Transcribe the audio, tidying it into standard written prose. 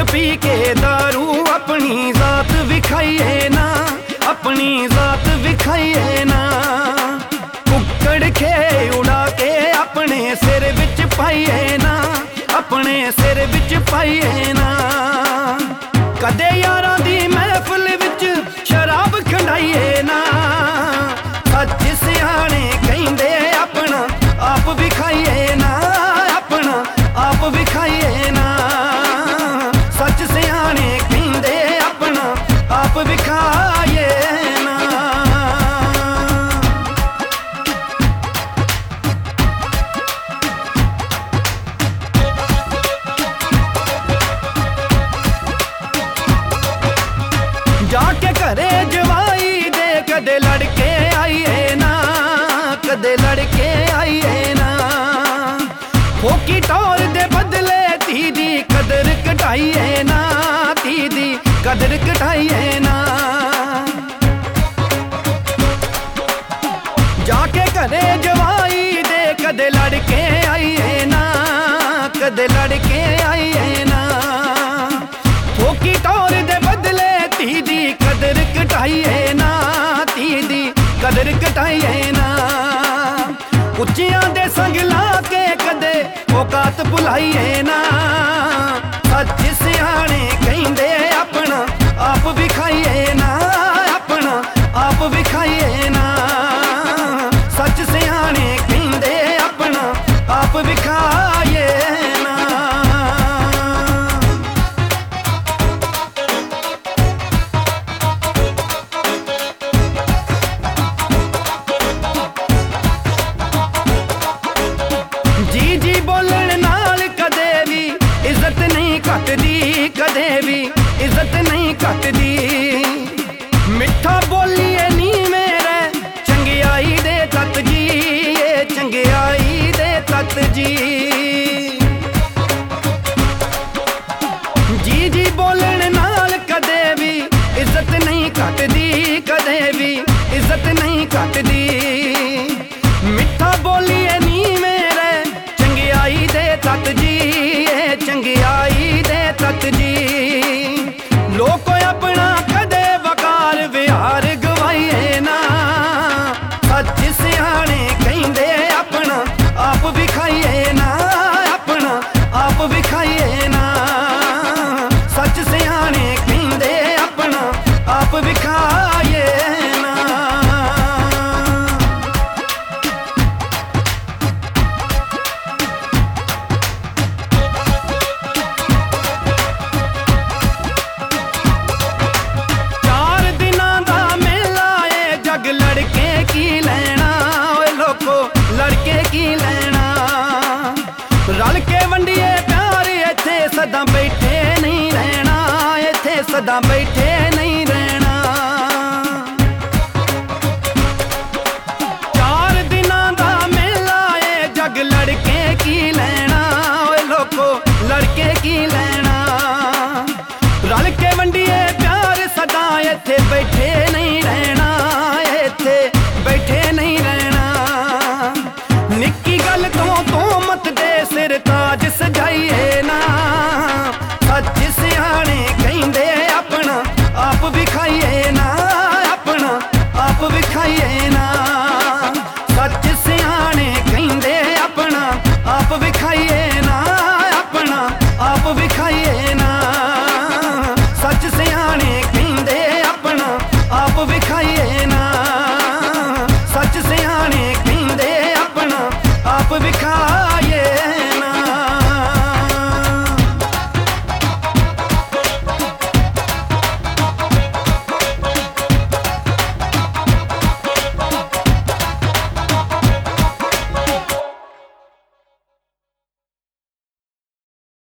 P के दारू अपनी जात विखाइए ना, अपनी जात विखाइए ना। कुक्कड़ खे उड़ा के अपने सिर विच पाइए ना, अपने सिर विच पाइए ना। कदे यारां दी महफिल विच शराब खंडाइए ना, सच सियाणे कहिंदे अपना आप विखाइए ना, अपना आप विखाइए ना। सच सियाणे कहिंदे अपना आप विखाइए ना। जाके घरे जवाई दे कदे लड़के आइए ना, कदे लड़के आइए ना। फोकी टौर दे बदले धी दी कदर घटाइए ना, धी दी कदर घटाइए ना। जाके घरे जवाई दे कदे लड़के आइए ना, कदे लड़के आइए ना। फोकी टौर दे बदले धी दी कदर घटाइए ना, धी दी कदर घटाइए ना। उच्चियां दे संग ला के कदे औकात भुलाइए ना, सच सियाणे कहिंदे अपना आप विखाइए ना, अपना आप विखाइए ना। सच सियाणे कहिंदे अपना आप विखाइए ना। जी जी बोलण नाल कदे भी इज्जत नहीं घटदी, कदे भी इज्जत नहीं घटदी। मिठा बोलिए नी मेरे चंगियाई दे तत जी, ये चंगियाई दे तत जी। जी जी बोलण नाल कदे भी इज्जत नहीं घटदी, कदे भी इज्जत नहीं घटदी। मिठा बोलिए नी मेरे चंगियाई दे तत जी, ये चंगियाई दे तत जी। लोक अपना कदे वकार विहार गवाइए ना, सच सियाणे कहिंदे अपना आप विखाइए ना, अपना आप विखाइए ना। सच सियाणे कहिंदे अपना आप विखाइए ना। लड़के की लेना ओए लोको, लड़के की लेना। रल के वंडिए प्यार इत्थे सदा बैठे नहीं रहना, इत्थे सदा बैठे नहीं रहना। चार दिनां दा मेला ए जग लड़के की लेना ओए लोको, लड़के की लेना। रल के वंडिए प्यार सदा इत्थे बैठे नहीं रहना, बैठे नहीं रहना। निक्की गल तो मत दे सिर ताज सजाइए ना, सच सियाणे कहिंदे अपना आप विखाइए ना, अपना आप विखाइए ना। सच सियाणे कहिंदे अपना आप विखाइए ना, अपना आप विखाइए ना। सच सियाणे कहिंदे अपना आप विखाइए ना। सच सियाणे कहिंदे अपना आप विखा